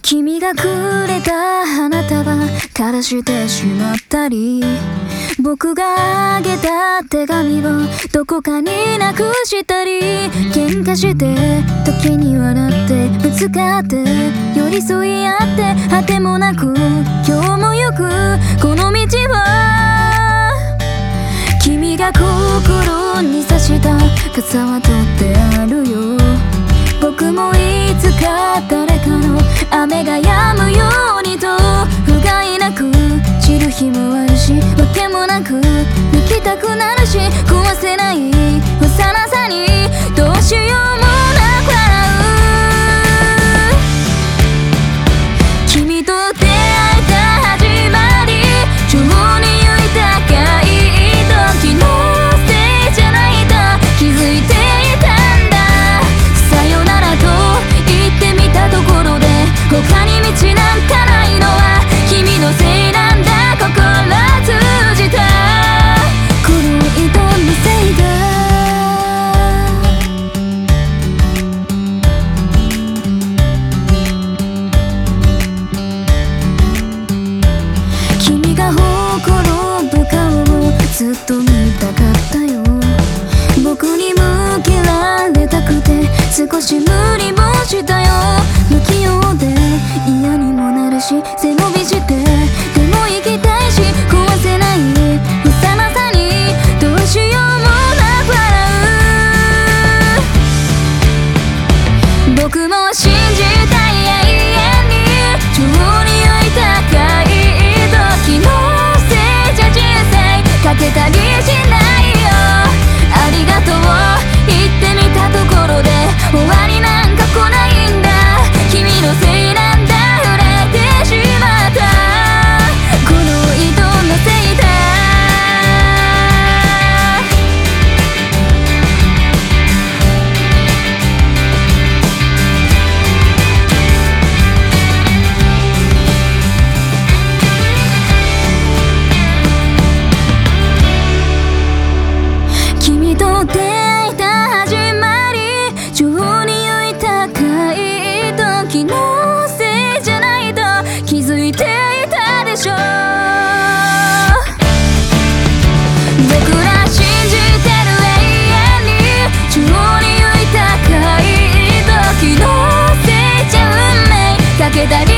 君がくれた花束枯らしてしまったり、僕があげた手紙をどこかになくしたり、喧嘩して時に笑ってぶつかって寄り添い合って果てもなく今日も行くこの道は、君が心に刺した傘は取ってあるよ。僕もいつか誰かの雨が止むようにと不甲斐なく散る日もあるし、わけもなく泣きたくなるし、壊せない幼さにどうしようもなく笑う。君と出会えた始まり、情に豊かい時のせいじゃないと気づいていたんだ。さよならと言ってみたところで他に道なんかないのは君のせいなんだ。心通じたこの糸のせいだ。君がほころぶ顔をずっと見たかったよ。僕に向けられたくて少し無理もしたよ。不器用で嫌にもなるし背伸びしてでも行きたいし、壊せない幼さにどうしようもなく笑う。僕も信じたい永遠に情に豊かい時のせいじゃ人生かけたりしないよ。ありがとう言ってみたところで終わりなんか来ないんだ。君のせいなんだ、触れてしまったこの糸のせいだ。君と出会えた始まり、情に豊かい時のせいじゃないと気づいていたでしょ。僕ら信じてる永遠に情に豊かい時のせいじゃ運命かけたり